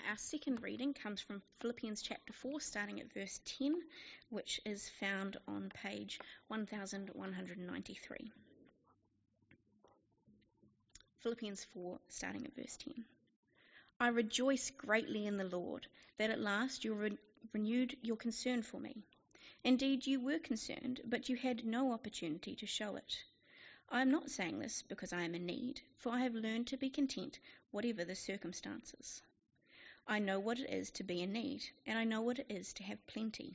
Our second reading comes from Philippians chapter 4, starting at verse 10, which is found on page 1193. Philippians 4, starting at verse 10. I rejoice greatly in the Lord that at last you renewed your concern for me. Indeed, you were concerned, but you had no opportunity to show it. I am not saying this because I am in need, for I have learned to be content whatever the circumstances. I know what it is to be in need, and I know what it is to have plenty.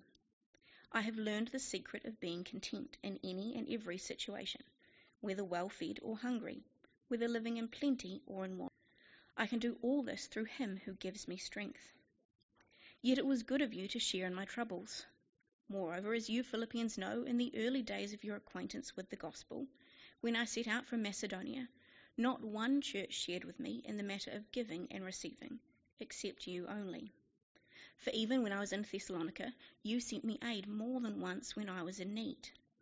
I have learned the secret of being content in any and every situation, whether well-fed or hungry, whether living in plenty or in want. I can do all this through him who gives me strength. Yet it was good of you to share in my troubles. Moreover, as you Philippians know, in the early days of your acquaintance with the gospel, when I set out from Macedonia, not one church shared with me in the matter of giving and receiving, except you only. For even when I was in Thessalonica, you sent me aid more than once when I was in need.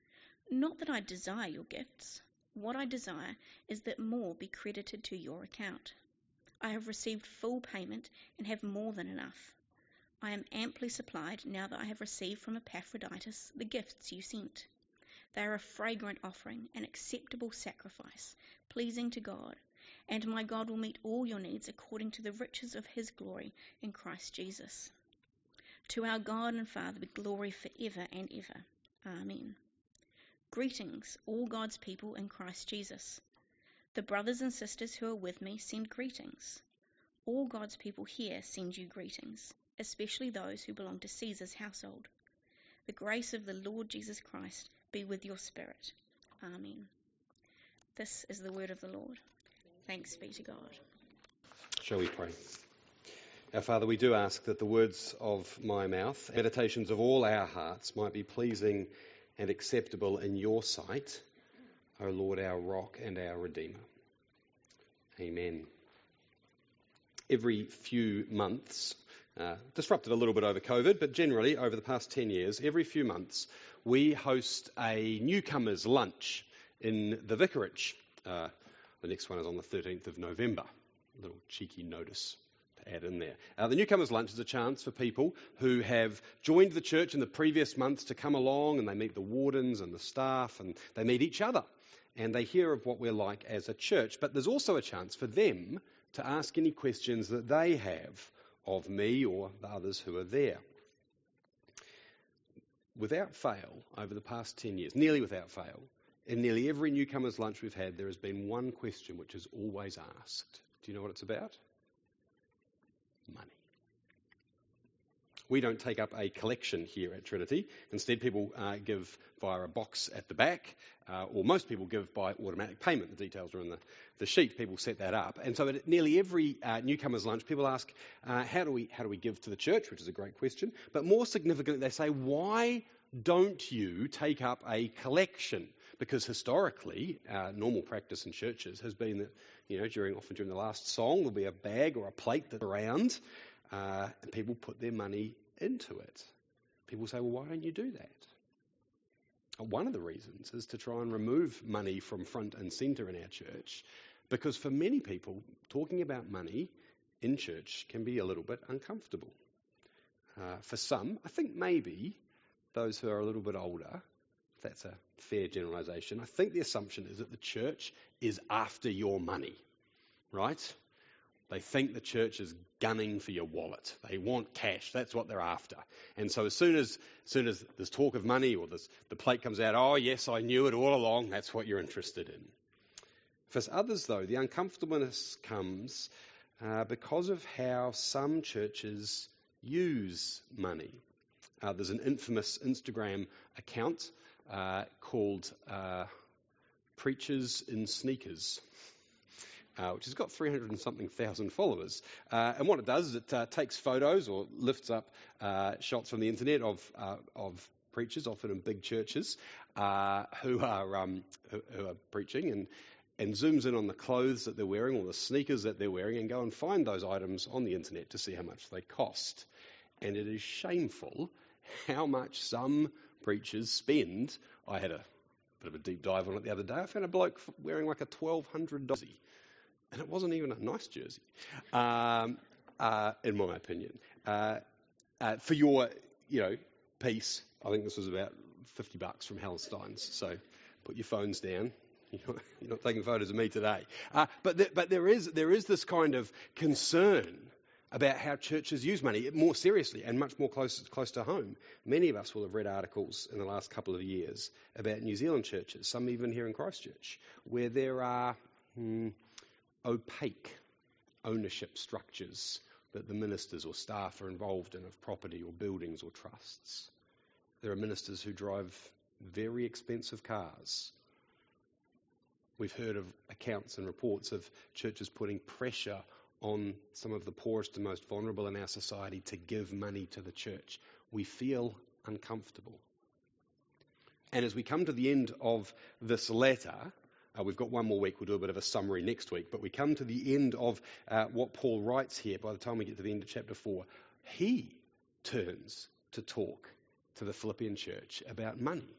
Not that I desire your gifts. What I desire is that more be credited to your account. I have received full payment and have more than enough. I am amply supplied now that I have received from Epaphroditus the gifts you sent. They are a fragrant offering, an acceptable sacrifice, pleasing to God, and my God will meet all your needs according to the riches of his glory in Christ Jesus. To our God and Father be glory forever and ever. Amen. Greetings, all God's people in Christ Jesus. The brothers and sisters who are with me send greetings. All God's people here send you greetings, especially those who belong to Caesar's household. The grace of the Lord Jesus Christ be with your spirit. Amen. This is the word of the Lord. Thanks be to God. Shall we pray? Our Father, we do ask that the words of my mouth, meditations of all our hearts might be pleasing and acceptable in your sight, O Lord, our rock and our Redeemer. Amen. Every few months, disrupted a little bit over COVID, but generally over the past 10 years, every few months we host a newcomers lunch in the vicarage. The next one is on the 13th of November. A little cheeky notice to add in there. The newcomers lunch is a chance for people who have joined the church in the previous months to come along, and they meet the wardens and the staff, and they meet each other, and they hear of what we're like as a church. But there's also a chance for them to ask any questions that they have of me or the others who are there. Without fail, over the past 10 years, nearly without fail, in nearly every newcomers lunch we've had, there has been one question which is always asked. Do you know what it's about? Money. We don't take up a collection here at Trinity. Instead, people give via a box at the back, or most people give by automatic payment. The details are in the sheet. People set that up. And so at nearly every newcomers lunch, people ask, how do we give to the church, which is a great question. But more significantly, they say, why don't you take up a collection? Because historically, normal practice in churches has been that, often during the last song, there'll be a bag or a plate that's around, and people put their money into it. People say, well, why don't you do that? One of the reasons is to try and remove money from front and centre in our church, because for many people, talking about money in church can be a little bit uncomfortable. For some, I think maybe those who are a little bit older, if that's a fair generalisation, I think the assumption is that the church is after your money, right? They think the church is gunning for your wallet. They want cash. That's what they're after. And so as soon as there's talk of money or the plate comes out, oh, yes, I knew it all along, that's what you're interested in. For others, though, the uncomfortableness comes because of how some churches use money. There's an infamous Instagram account called Preachers in Sneakers, which has got 300 and something thousand followers. And what it does is it takes photos or lifts up shots from the internet of preachers, often in big churches, who are preaching, and zooms in on the clothes that they're wearing or the sneakers that they're wearing, and go and find those items on the internet to see how much they cost. And it is shameful how much some preachers spend. I had a bit of a deep dive on it the other day. I found a bloke wearing like a $1,200 jersey, and it wasn't even a nice jersey. in my opinion. For your, peace, I think this was about $50 from Hallstein's. So put your phones down. You're not taking photos of me today. But there is this kind of concern about how churches use money more seriously and much more close to home. Many of us will have read articles in the last couple of years about New Zealand churches, some even here in Christchurch, where there are opaque ownership structures that the ministers or staff are involved in of property or buildings or trusts. There are ministers who drive very expensive cars. We've heard of accounts and reports of churches putting pressure on some of the poorest and most vulnerable in our society to give money to the church. We feel uncomfortable. And as we come to the end of this letter, we've got one more week, we'll do a bit of a summary next week, but we come to the end of what Paul writes here. By the time we get to the end of chapter 4, he turns to talk to the Philippian church about money.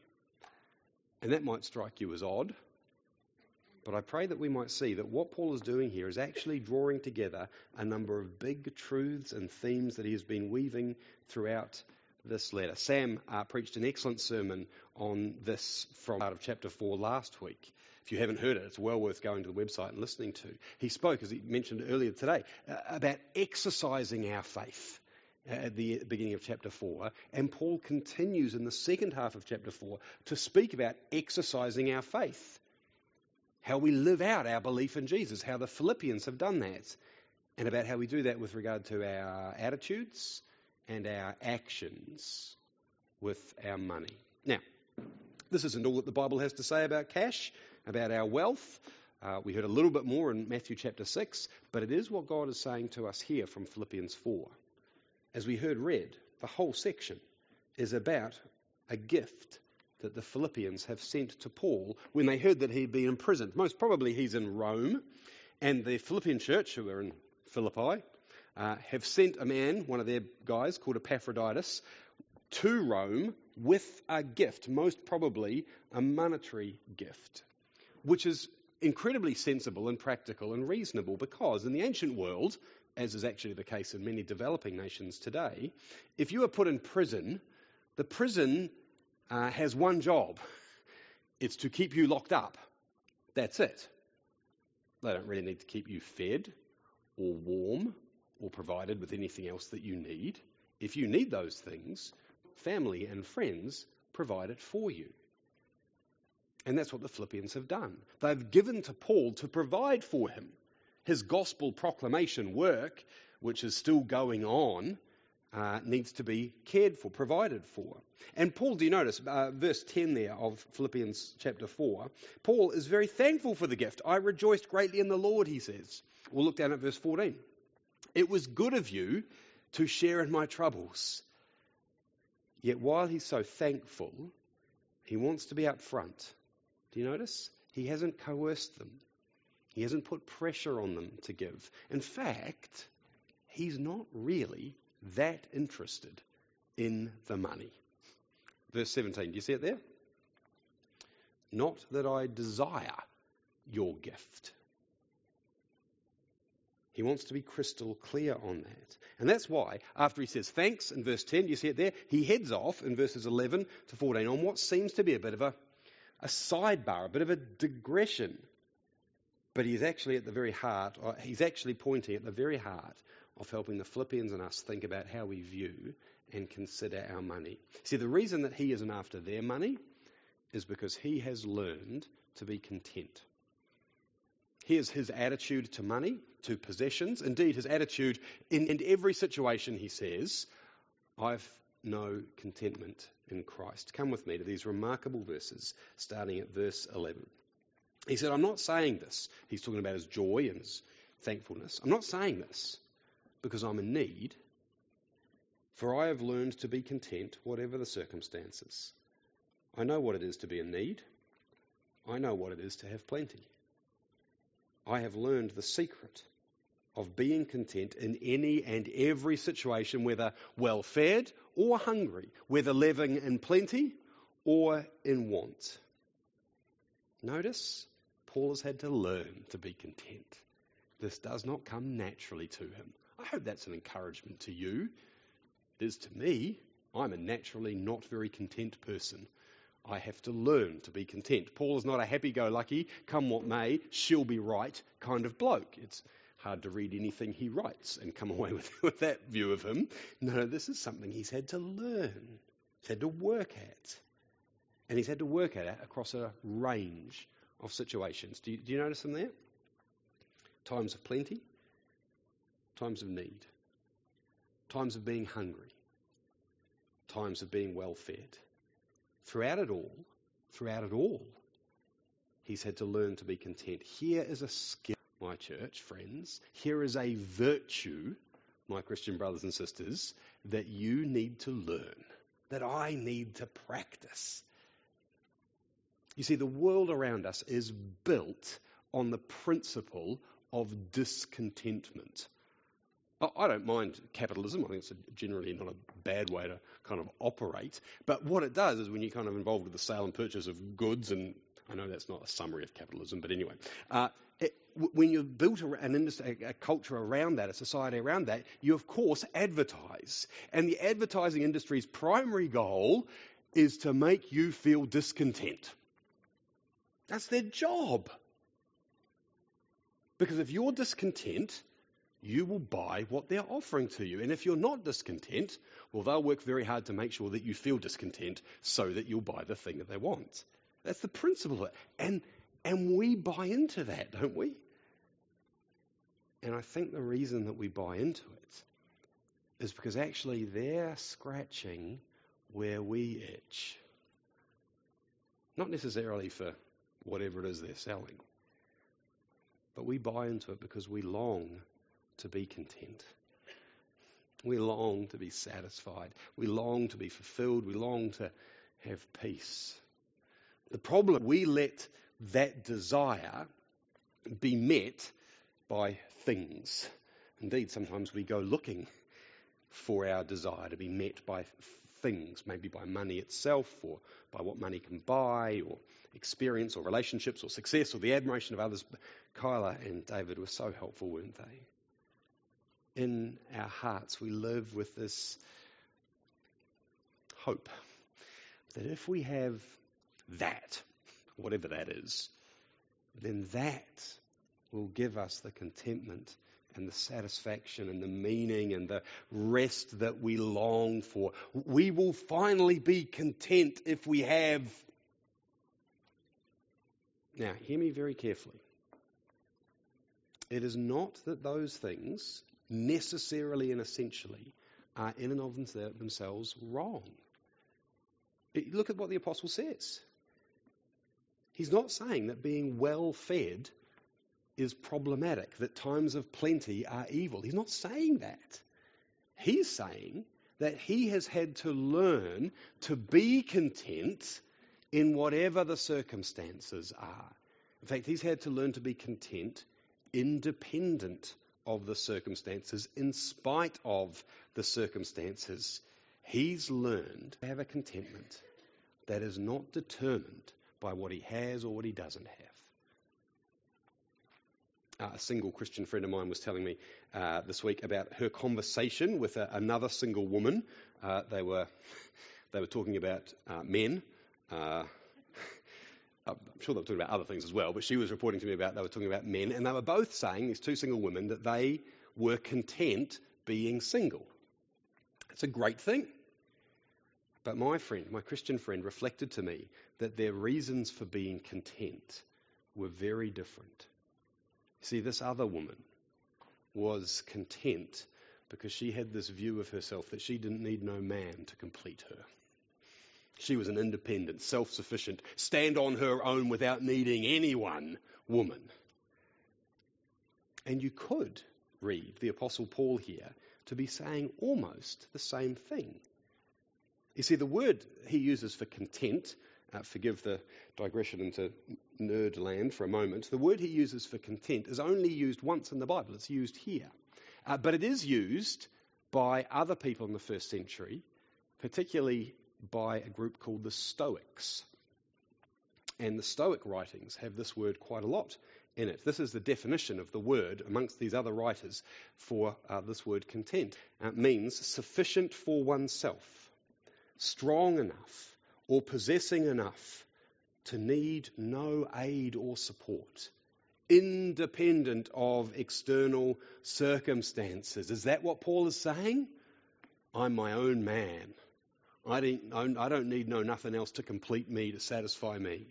And that might strike you as odd, but I pray that we might see that what Paul is doing here is actually drawing together a number of big truths and themes that he has been weaving throughout this letter. Sam preached an excellent sermon on this from part of chapter 4 last week. If you haven't heard it, it's well worth going to the website and listening to. He spoke, as he mentioned earlier today, about exercising our faith at the beginning of chapter 4. And Paul continues in the second half of chapter 4 to speak about exercising our faith. How we live out our belief in Jesus, how the Philippians have done that, and about how we do that with regard to our attitudes and our actions with our money. Now, this isn't all that the Bible has to say about cash, about our wealth. We heard a little bit more in Matthew chapter 6, but it is what God is saying to us here from Philippians 4. As we heard read, the whole section is about a gift that the Philippians have sent to Paul when they heard that he'd been imprisoned. Most probably he's in Rome, and the Philippian church, who are in Philippi, have sent a man, one of their guys called Epaphroditus, to Rome with a gift, most probably a monetary gift, which is incredibly sensible and practical and reasonable because in the ancient world, as is actually the case in many developing nations today, if you are put in prison, the prison has one job. It's to keep you locked up. That's it. They don't really need to keep you fed or warm or provided with anything else that you need. If you need those things, family and friends provide it for you. And that's what the Philippians have done. They've given to Paul to provide for him. His gospel proclamation work, which is still going on, needs to be cared for, provided for. And Paul, do you notice, verse 10 there of Philippians chapter 4, Paul is very thankful for the gift. I rejoiced greatly in the Lord, he says. We'll look down at verse 14. It was good of you to share in my troubles. Yet while he's so thankful, he wants to be up front. Do you notice? He hasn't coerced them. He hasn't put pressure on them to give. In fact, he's not really that interested in the money. Verse 17, do you see it there? Not that I desire your gift. He wants to be crystal clear on that. And that's why, after he says thanks in verse 10, do you see it there? He heads off in verses 11 to 14 on what seems to be a bit of a sidebar, a bit of a digression. But he's actually at the very heart, or he's actually pointing at the very heart of helping the Philippians and us think about how we view and consider our money. See, the reason that he isn't after their money is because he has learned to be content. Here's his attitude to money, to possessions. Indeed, his attitude in every situation, he says, I've no contentment in Christ. Come with me to these remarkable verses, starting at verse 11. He said, I'm not saying this. He's talking about his joy and his thankfulness. I'm not saying this because I'm in need, for I have learned to be content whatever the circumstances. I know what it is to be in need. I know what it is to have plenty. I have learned the secret of being content in any and every situation, whether well-fed or hungry, whether living in plenty or in want. Notice, Paul has had to learn to be content. This does not come naturally to him. I hope that's an encouragement to you. It is to me. I'm a naturally not very content person. I have to learn to be content. Paul is not a happy-go-lucky, come what may, she'll be right kind of bloke. It's hard to read anything he writes and come away with that view of him. No, this is something he's had to learn. He's had to work at. And he's had to work at it across a range of situations. Do you notice them there? Times of plenty, times of need, times of being hungry, times of being well fed. Throughout it all, he's had to learn to be content. Here is a skill, my church friends. Here is a virtue, my Christian brothers and sisters, that you need to learn, that I need to practice. You see, the world around us is built on the principle of discontentment. I don't mind capitalism. I think it's generally not a bad way to kind of operate. But what it does is when you're kind of involved with the sale and purchase of goods, and I know that's not a summary of capitalism, but anyway, when you've built a culture around that, a society around that, you of course advertise. And the advertising industry's primary goal is to make you feel discontent. That's their job. Because if you're discontent, you will buy what they're offering to you. And if you're not discontent, well, they'll work very hard to make sure that you feel discontent so that you'll buy the thing that they want. That's the principle of it. And we buy into that, don't we? And I think the reason that we buy into it is because actually they're scratching where we itch. Not necessarily for whatever it is they're selling. But we buy into it because we long to be content. We long to be satisfied. We long to be fulfilled. We long to have peace. The problem, we let that desire be met by things. Indeed, sometimes we go looking for our desire to be met by things, maybe by money itself, or by what money can buy, or experience, or relationships, or success, or the admiration of others. Kyla and David were so helpful, weren't they? In our hearts, we live with this hope that if we have that, whatever that is, then that will give us the contentment and the satisfaction and the meaning and the rest that we long for. We will finally be content if we have. Now, hear me very carefully. It is not that those things necessarily and essentially are in and of themselves wrong. Look at what the apostle says. He's not saying that being well fed is problematic, that times of plenty are evil. He's not saying that. He's saying that he has had to learn to be content in whatever the circumstances are. In fact, he's had to learn to be content independent of the circumstances, in spite of the circumstances. He's learned to have a contentment that is not determined by what he has or what he doesn't have. A single Christian friend of mine was telling me this week about her conversation with another single woman. They were talking about men. I'm sure they were talking about other things as well, but she was reporting to me about they were talking about men, and they were both saying, these two single women, that they were content being single. It's a great thing. But my friend, my Christian friend, reflected to me that their reasons for being content were very different. See, this other woman was content because she had this view of herself that she didn't need no man to complete her. She was an independent, self-sufficient, stand on her own without needing anyone woman. And you could read the Apostle Paul here to be saying almost the same thing. You see, the word he uses for content, forgive the digression into nerd land for a moment, the word he uses for content is only used once in the Bible. It's used here. But it is used by other people in the first century, particularly by a group called the Stoics. And the Stoic writings have this word quite a lot in it. This is the definition of the word amongst these other writers for this word content. It means sufficient for oneself, strong enough, or possessing enough to need no aid or support, independent of external circumstances. Is that what Paul is saying? I'm my own man. I don't need nothing else to complete me, to satisfy me.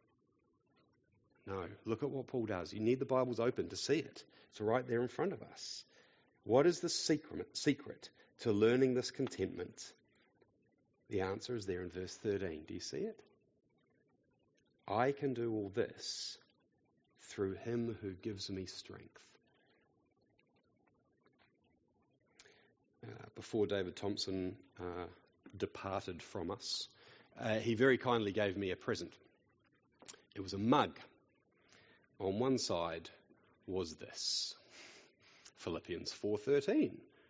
No, look at what Paul does. You need the Bibles open to see it. It's right there in front of us. What is the secret to learning this contentment? The answer is there in verse 13. Do you see it? I can do all this through him who gives me strength. Before David Thompson departed from us, he very kindly gave me a present. It was a mug. On one side was this, Philippians 4:13.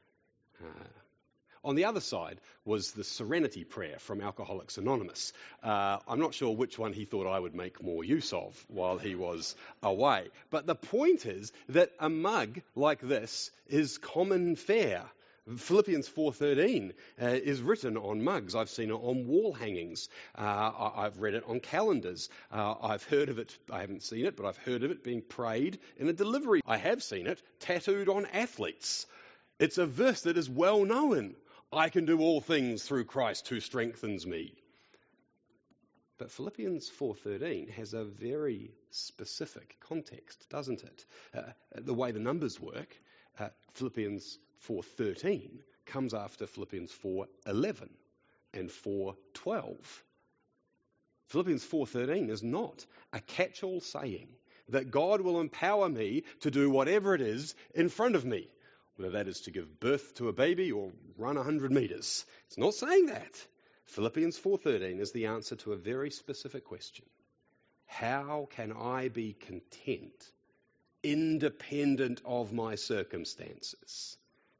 On the other side was the Serenity Prayer from Alcoholics Anonymous. I'm not sure which one he thought I would make more use of while he was away. But the point is that a mug like this is common fare. Philippians 4:13 is written on mugs. I've seen it on wall hangings. I've read it on calendars. I've heard of it. I haven't seen it, but I've heard of it being prayed in a delivery. I have seen it tattooed on athletes. It's a verse that is well known. I can do all things through Christ who strengthens me. But Philippians 4:13 has a very specific context, doesn't it? The way the numbers work, Philippians 4:13 comes after Philippians 4:11 and 4:12. Philippians 4:13 is not a catch-all saying that God will empower me to do whatever it is in front of me, whether that is to give birth to a baby or run 100 meters. It's not saying that. Philippians 4:13 is the answer to a very specific question. How can I be content, independent of my circumstances?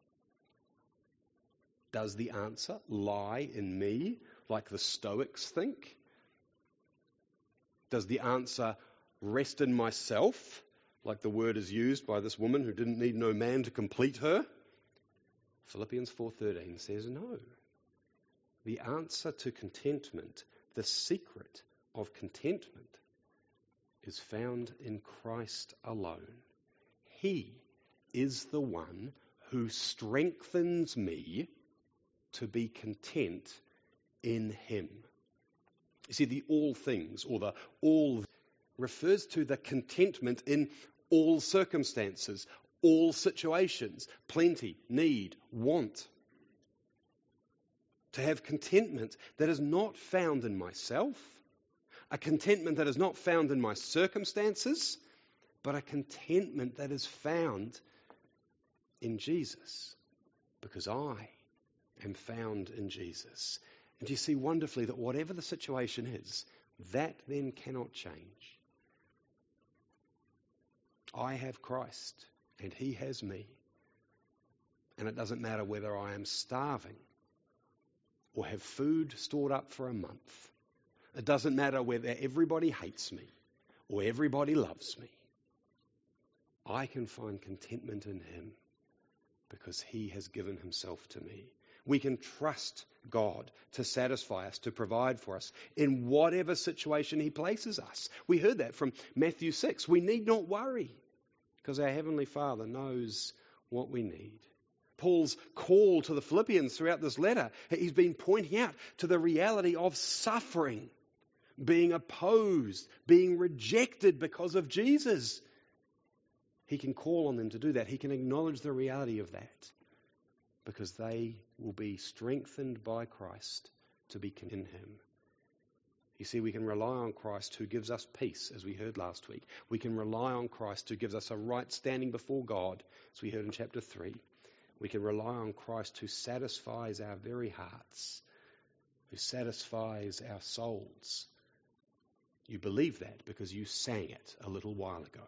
Does the answer lie in me, like the Stoics think? Does the answer rest in myself, like the word is used by this woman who didn't need no man to complete her? Philippians 4:13 says no. The answer to contentment, the secret of contentment, is found in Christ alone. He is the one who strengthens me to be content in him. You see, the all things, or the all, refers to the contentment in all circumstances, all situations, plenty, need, want. To have contentment that is not found in myself, a contentment that is not found in my circumstances, but a contentment that is found in Jesus, because I am found in Jesus. And you see wonderfully that whatever the situation is, that then cannot change. I have Christ and he has me. And it doesn't matter whether I am starving or have food stored up for a month. It doesn't matter whether everybody hates me or everybody loves me. I can find contentment in him because he has given himself to me. We can trust God to satisfy us, to provide for us in whatever situation he places us. We heard that from Matthew 6. We need not worry because our Heavenly Father knows what we need. Paul's call to the Philippians throughout this letter, he's been pointing out to the reality of suffering, being opposed, being rejected because of Jesus. He can call on them to do that. He can acknowledge the reality of that because they will be strengthened by Christ to be in him. You see, we can rely on Christ who gives us peace, as we heard last week. We can rely on Christ who gives us a right standing before God, as we heard in chapter 3. We can rely on Christ who satisfies our very hearts, who satisfies our souls. You believe that because you sang it a little while ago.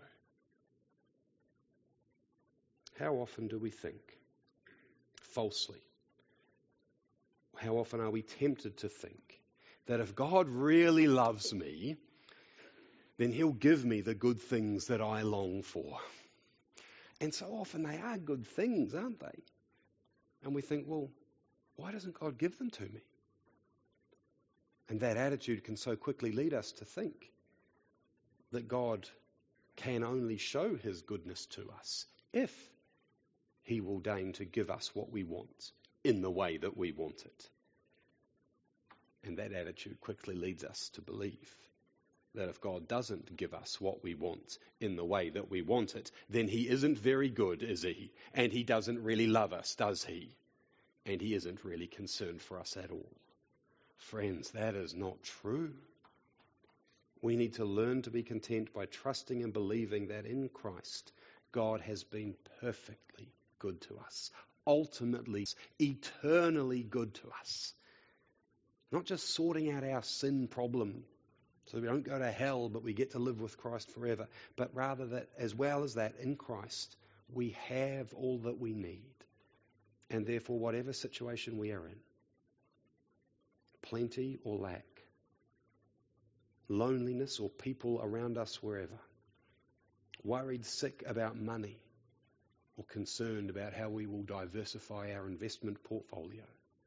How often do we think falsely? How often are we tempted to think that if God really loves me, then he'll give me the good things that I long for. And so often they are good things, aren't they? And we think, well, why doesn't God give them to me? And that attitude can so quickly lead us to think that God can only show his goodness to us if he will deign to give us what we want in the way that we want it. And that attitude quickly leads us to believe that if God doesn't give us what we want in the way that we want it, then he isn't very good, is he? And he doesn't really love us, does he? And he isn't really concerned for us at all. Friends, that is not true. We need to learn to be content by trusting and believing that in Christ, God has been perfectly good to us, ultimately, eternally good to us. Not just sorting out our sin problem so we don't go to hell, but we get to live with Christ forever, but rather that as well as that, in Christ, we have all that we need. And therefore, whatever situation we are in, plenty or lack, loneliness or people around us wherever, worried sick about money or concerned about how we will diversify our investment portfolio,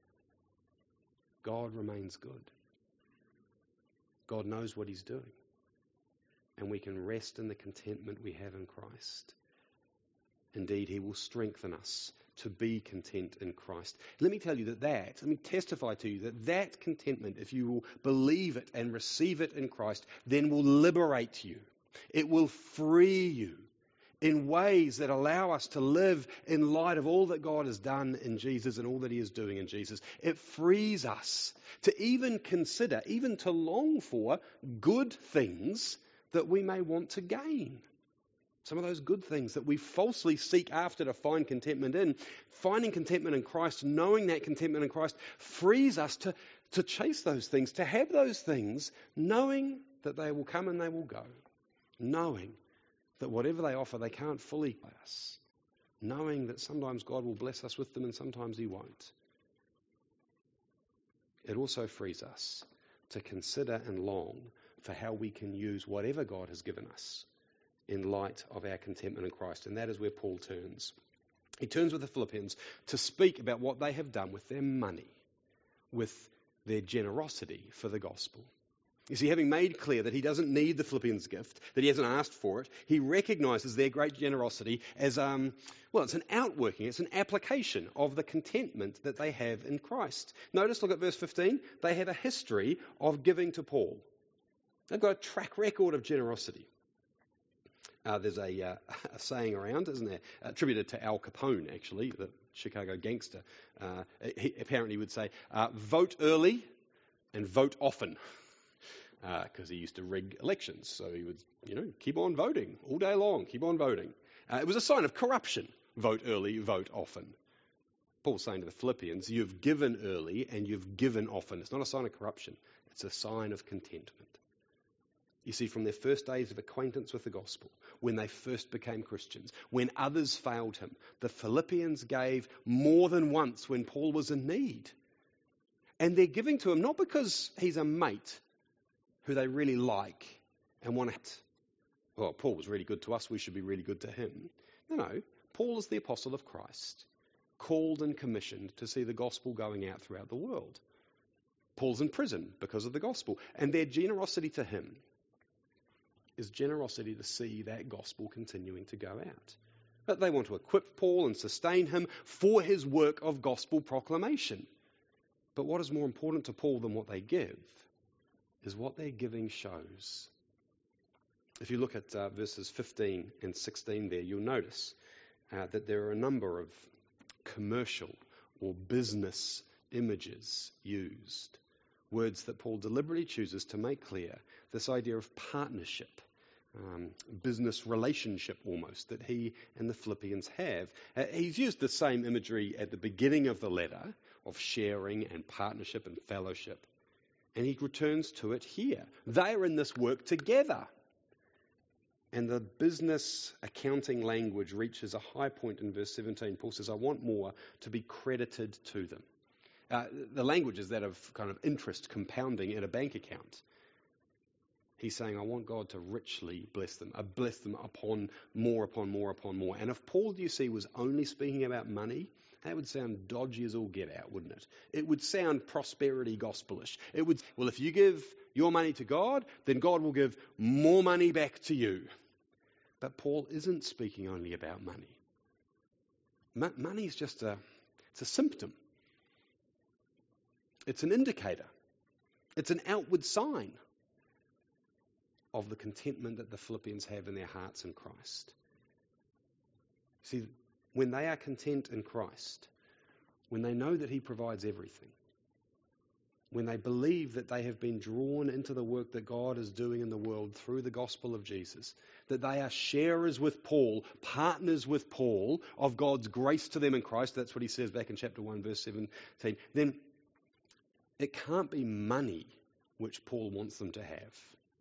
God remains good. God knows what he's doing. And we can rest in the contentment we have in Christ. Indeed, he will strengthen us to be content in Christ. Let me tell you let me testify to you that contentment, if you will believe it and receive it in Christ, then will liberate you. It will free you in ways that allow us to live in light of all that God has done in Jesus and all that he is doing in Jesus. It frees us to even consider, even to long for good things that we may want to gain. Some of those good things that we falsely seek after to find contentment in, finding contentment in Christ, knowing that contentment in Christ frees us to chase those things, to have those things, knowing that they will come and they will go, knowing that whatever they offer, they can't fully buy us, knowing that sometimes God will bless us with them and sometimes he won't. It also frees us to consider and long for how we can use whatever God has given us in light of our contentment in Christ. And that is where Paul turns. He turns with the Philippians to speak about what they have done with their money, with their generosity for the gospel. You see, having made clear that he doesn't need the Philippians' gift, that he hasn't asked for it, he recognizes their great generosity as, it's an outworking, it's an application of the contentment that they have in Christ. Notice, look at verse 15. They have a history of giving to Paul. They've got a track record of generosity. There's a saying around, isn't there, attributed to Al Capone, actually, the Chicago gangster. He apparently would say, vote early and vote often. Because he used to rig elections. So he would, keep on voting all day long, keep on voting. It was a sign of corruption. Vote early, vote often. Paul's saying to the Philippians, you've given early and you've given often. It's not a sign of corruption. It's a sign of contentment. You see, from their first days of acquaintance with the gospel, when they first became Christians, when others failed him, the Philippians gave more than once when Paul was in need. And they're giving to him not because he's a mate who they really like and want to, Paul was really good to us, we should be really good to him. No, Paul is the apostle of Christ, called and commissioned to see the gospel going out throughout the world. Paul's in prison because of the gospel, and their generosity to him is generosity to see that gospel continuing to go out. But they want to equip Paul and sustain him for his work of gospel proclamation. But what is more important to Paul than what they give is what their giving shows. If you look at verses 15 and 16 there, you'll notice that there are a number of commercial or business images used. Words that Paul deliberately chooses to make clear this idea of partnership, business relationship almost, that he and the Philippians have. He's used the same imagery at the beginning of the letter of sharing and partnership and fellowship. And he returns to it here. They are in this work together. And the business accounting language reaches a high point in verse 17. Paul says, I want more to be credited to them. The language is that of kind of interest compounding in a bank account. He's saying, I want God to richly bless them upon more, upon more, upon more. And if Paul, you see, was only speaking about money, that would sound dodgy as all get out, wouldn't it? It would sound prosperity gospelish. It would, well, if you give your money to God, then God will give more money back to you. But Paul isn't speaking only about money. Money is just it's a symptom. It's an indicator. It's an outward sign of the contentment that the Philippians have in their hearts in Christ. See, when they are content in Christ, when they know that he provides everything, when they believe that they have been drawn into the work that God is doing in the world through the gospel of Jesus, that they are sharers with Paul, partners with Paul of God's grace to them in Christ, that's what he says back in chapter 1, verse 17, then it can't be money which Paul wants them to have.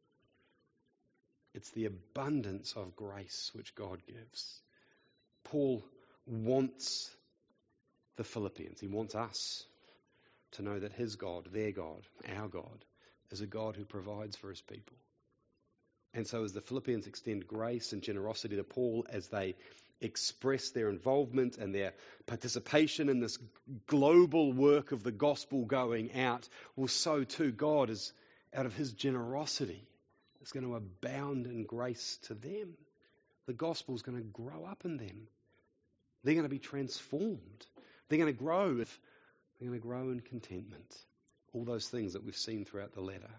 It's the abundance of grace which God gives. Paul wants the Philippians, he wants us to know that his God, their God, our God, is a God who provides for his people. And so as the Philippians extend grace and generosity to Paul, as they express their involvement and their participation in this global work of the gospel going out, well, so too God is, out of his generosity, is going to abound in grace to them. The gospel is going to grow up in them. They're going to be transformed. They're going to grow. They're going to grow in contentment. All those things that we've seen throughout the letter.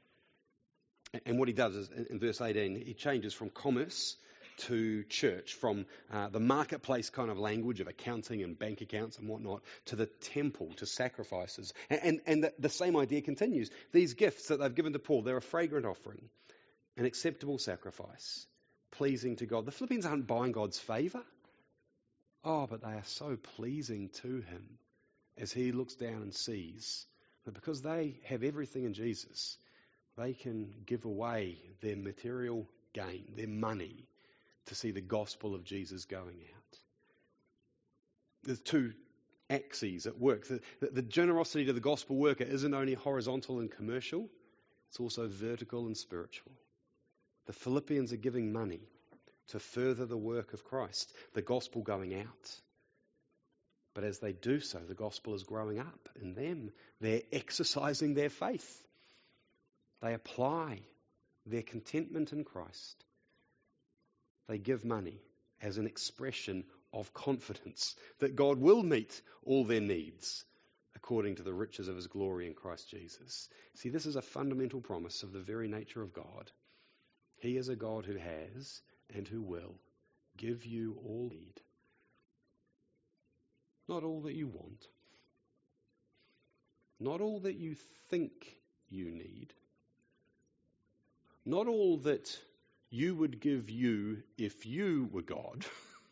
And what he does is, in verse 18, he changes from commerce to church, from the marketplace kind of language of accounting and bank accounts and whatnot, to the temple, to sacrifices. And the same idea continues. These gifts that they've given to Paul, they're a fragrant offering, an acceptable sacrifice, pleasing to God. The Philippians aren't buying God's favour. Oh, but they are so pleasing to him as he looks down and sees that because they have everything in Jesus, they can give away their material gain, their money, to see the gospel of Jesus going out. There's two axes at work. The generosity to the gospel worker isn't only horizontal and commercial, it's also vertical and spiritual. The Philippians are giving money to further the work of Christ, the gospel going out. But as they do so, the gospel is growing up in them. They're exercising their faith. They apply their contentment in Christ. They give money as an expression of confidence that God will meet all their needs according to the riches of his glory in Christ Jesus. See, this is a fundamental promise of the very nature of God. He is a God who has and who will give you all need. Not all that you want. Not all that you think you need. Not all that you would give you if you were God.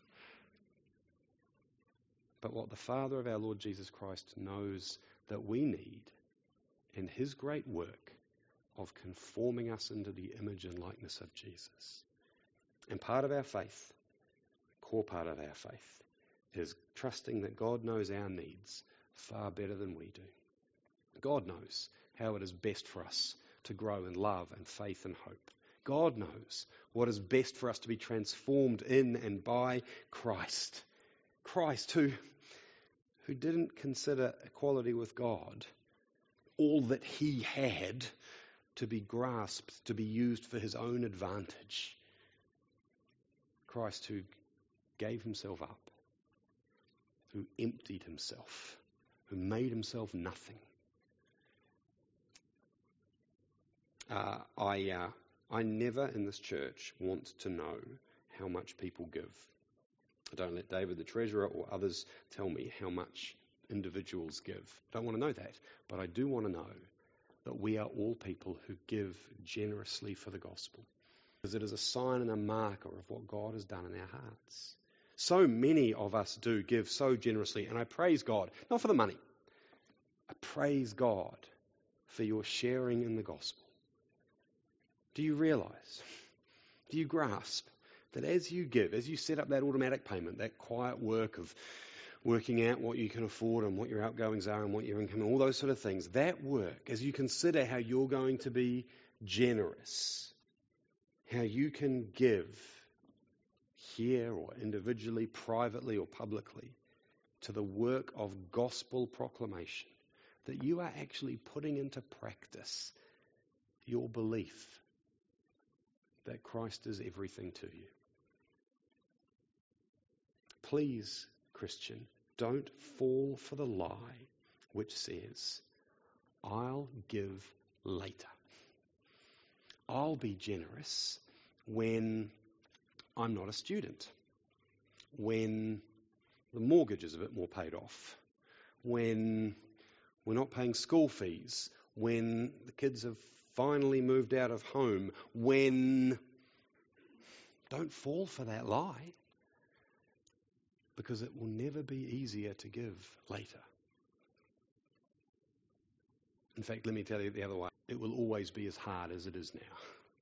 But what the Father of our Lord Jesus Christ knows that we need in his great work of conforming us into the image and likeness of Jesus. And part of our faith, core part of our faith, is trusting that God knows our needs far better than we do. God knows how it is best for us to grow in love and faith and hope. God knows what is best for us to be transformed in and by Christ. Christ, who didn't consider equality with God all that he had to be grasped, to be used for his own advantage. Christ who gave himself up, who emptied himself, who made himself nothing. I never in this church want to know how much people give. I don't let David the treasurer or others tell me how much individuals give. I don't want to know that. But I do want to know that we are all people who give generously for the gospel. Because it is a sign and a marker of what God has done in our hearts. So many of us do give so generously. And I praise God, not for the money. I praise God for your sharing in the gospel. Do you realize? Do you grasp that as you give, as you set up that automatic payment, that quiet work of working out what you can afford and what your outgoings are and what your income and all those sort of things, that work, as you consider how you're going to be generous, how you can give here or individually, privately or publicly to the work of gospel proclamation, that you are actually putting into practice your belief that Christ is everything to you. Please, Christian, don't fall for the lie which says, I'll give later. I'll be generous when I'm not a student, when the mortgage is a bit more paid off, when we're not paying school fees, when the kids have finally moved out of home, when... Don't fall for that lie, because it will never be easier to give later. In fact, let me tell you the other way. It will always be as hard as it is now.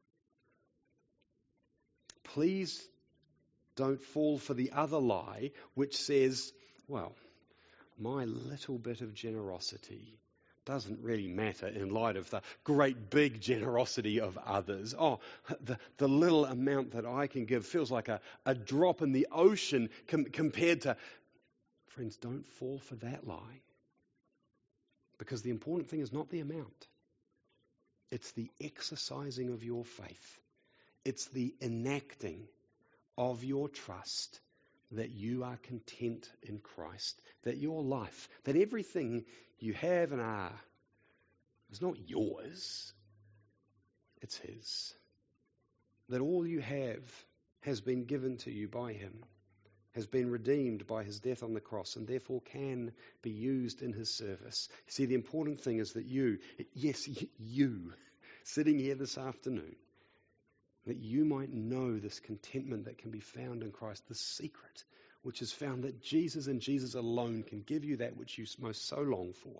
Please don't fall for the other lie, which says, well, my little bit of generosity doesn't really matter in light of the great big generosity of others. Oh, the little amount that I can give feels like a drop in the ocean compared to... Friends, don't fall for that lie. Because the important thing is not the amount. It's the exercising of your faith. It's the enacting of your trust that you are content in Christ, that your life, that everything you have and are is not yours, it's His. That all you have has been given to you by Him, has been redeemed by His death on the cross, and therefore can be used in His service. See, the important thing is that you, sitting here this afternoon, that you might know this contentment that can be found in Christ, the secret, which is found that Jesus and Jesus alone can give you that which you most so long for.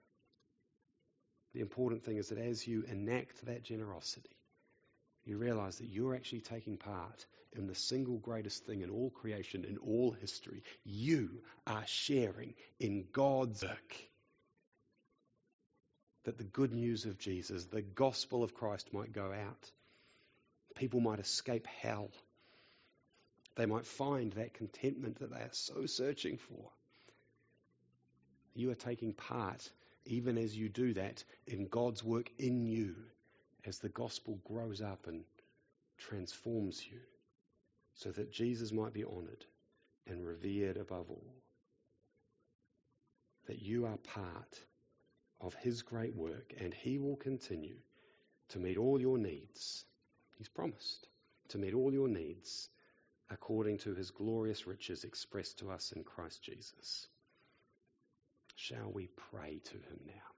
The important thing is that as you enact that generosity, you realize that you're actually taking part in the single greatest thing in all creation, in all history. You are sharing in God's work. That the good news of Jesus, the gospel of Christ, might go out. People might escape hell. They might find that contentment that they are so searching for. You are taking part, even as you do that, in God's work in you as the gospel grows up and transforms you so that Jesus might be honoured and revered above all. That you are part of His great work and He will continue to meet all your needs. He's promised to meet all your needs according to His glorious riches expressed to us in Christ Jesus. Shall we pray to Him now?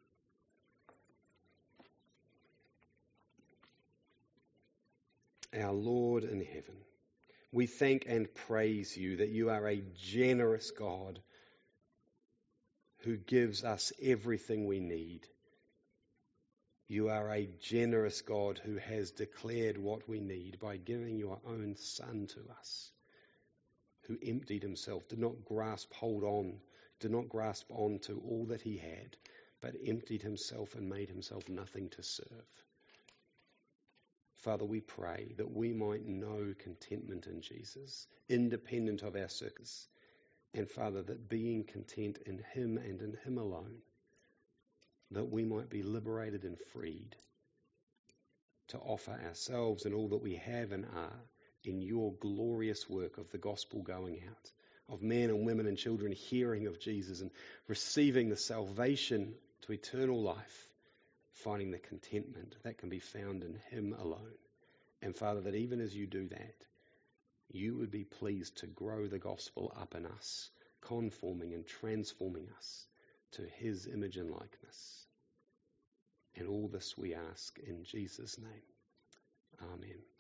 Our Lord in heaven, we thank and praise You that You are a generous God who gives us everything we need. You are a generous God who has declared what we need by giving Your own Son to us, who emptied Himself, did not grasp on to all that He had, but emptied Himself and made Himself nothing to serve. Father, we pray that we might know contentment in Jesus, independent of our circumstances. And Father, that being content in Him and in Him alone, that we might be liberated and freed to offer ourselves and all that we have and are in Your glorious work of the gospel going out, of men and women and children hearing of Jesus and receiving the salvation to eternal life, finding the contentment that can be found in Him alone. And Father, that even as You do that, You would be pleased to grow the gospel up in us, conforming and transforming us to His image and likeness. And all this we ask in Jesus' name. Amen.